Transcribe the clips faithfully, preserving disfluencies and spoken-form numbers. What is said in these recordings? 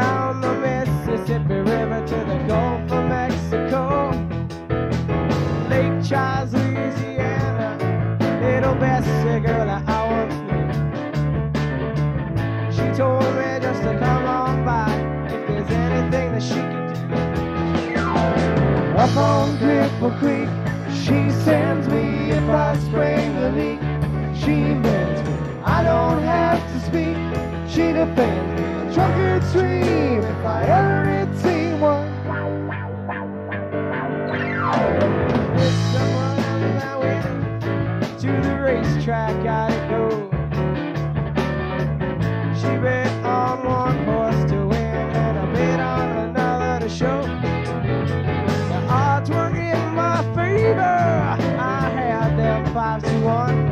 down the Mississippi River to the Gulf of Mexico, Lake Charles, Louisiana, little Bessie girl that I once knew. She told me just to come on by if there's anything that she can do. Up on Cripple Creek, she sends me if I sprain the leak. She bends me, I don't have to speak. She defends me, a drunkard stream if I ever did see one. There's someone on my way to the racetrack I'd go. She bet on one horse to win and I bet on another to show. The odds were in my favor, I had them five to one.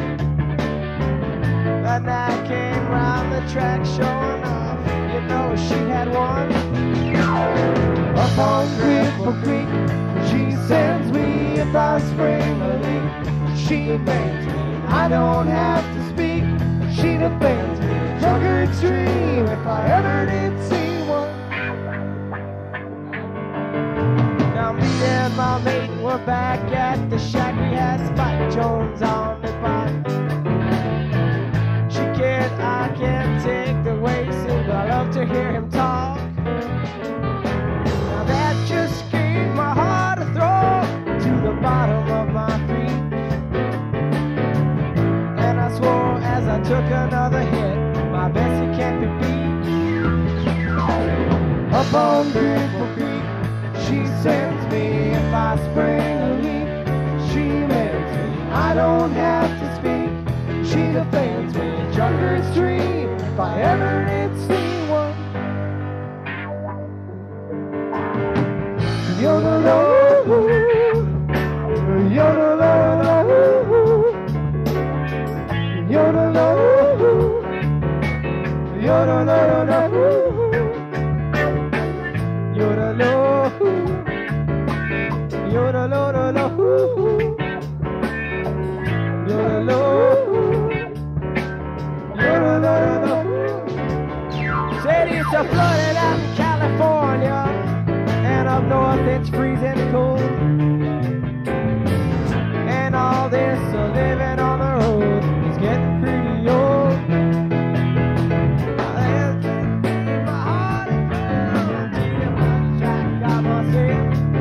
The night came round the track showing off, you know she had won. Up on Cripple Creek, she sends me if I spring a leak. She bends me, I don't have to speak. She defends me, drunkard stream if I ever did see one. Now me and my mate were back at the shack. We had Spike Jones on the bike. I can't take the way, but I love to hear him talk. Now that just gave my heart a throw to the bottom of my feet. And I swore as I took another hit, my Bessie can't be beat. Up on Cripple Creek, she sends me if I spring a leak. She mends me, I don't have to speak. She defends me, drunkard stream if I ever did see one. Yodel-o, yodel-o, yodel-o, yodel-o, yodel-o, yodel-o, yodel-o. Said it's a flooded out in California, and up north it's freezing cold. And all this uh, living on the road is getting pretty old. My heart is full, I must say.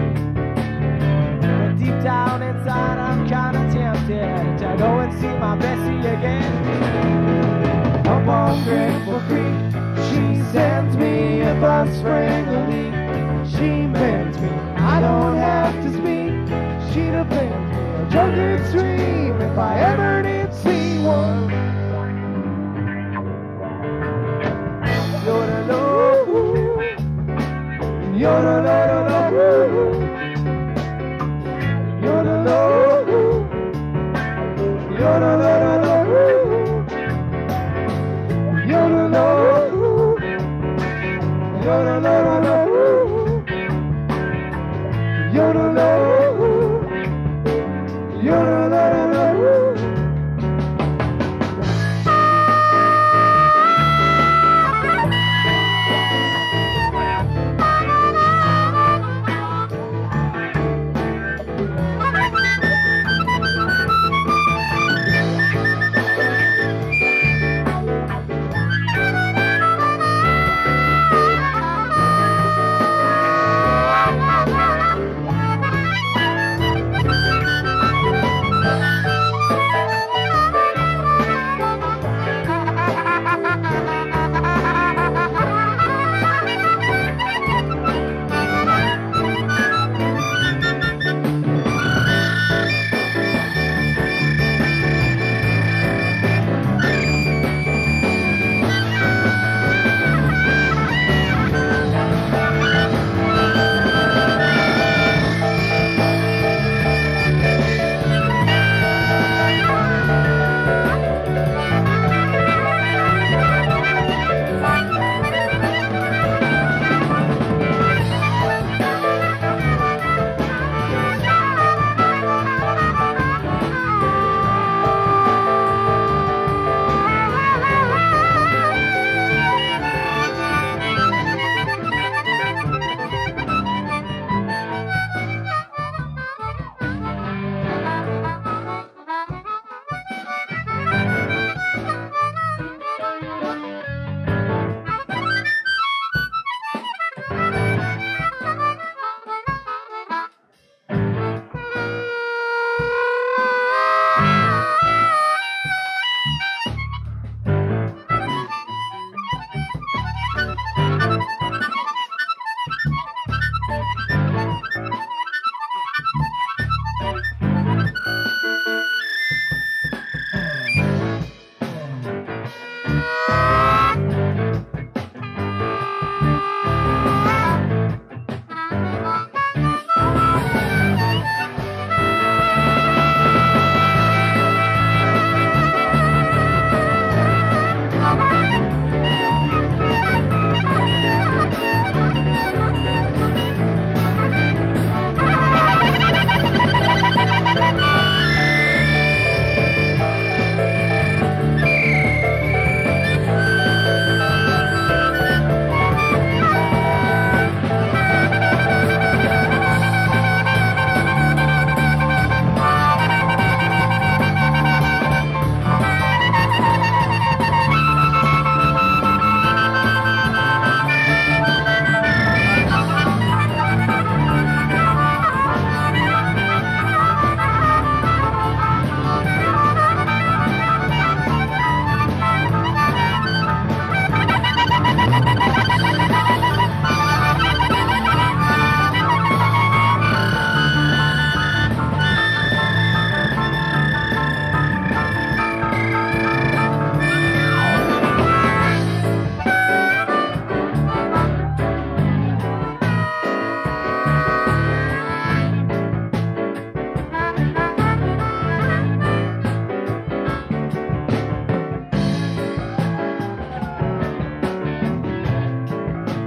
But deep down inside I'm kinda tempted to go and see my Bessie again. Up on Cripple Creek, she sends me if I spring a leak. She bends me, I don't have to speak. She defends me, a drunkard stream if I ever did see one. Yodel-o, yodel-o, yodel-o, yodel-o. Yodel-o, yodel-o, yodel-o, yodel-o.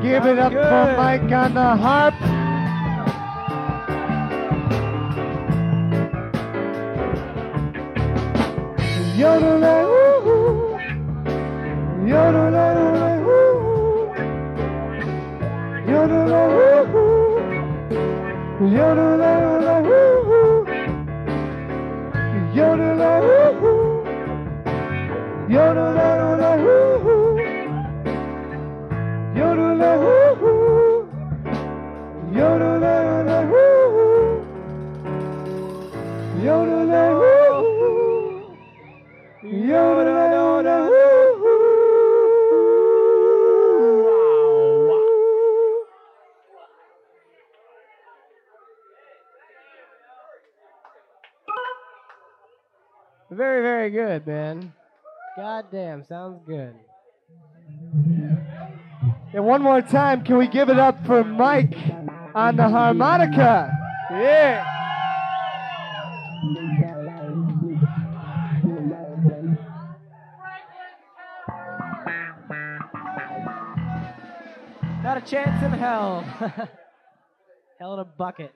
Give it up Good. for Mike on the harp. Yodelay, woo-hoo. Yodelay, woo-hoo. Yodelay, woo-hoo. Yodelay, woo-hoo. Yodelay, woo-hoo. Yodelay, woo-hoo. Yodelay, woo-hoo. Yodelay, woo-hoo. Yodelay, woo-hoo. Yodelay, woo-hoo. Very, very good, man. God damn, sounds good. And one more time, can we give it up for Mike on the harmonica? Yeah. Not a chance in hell. Hell in a bucket.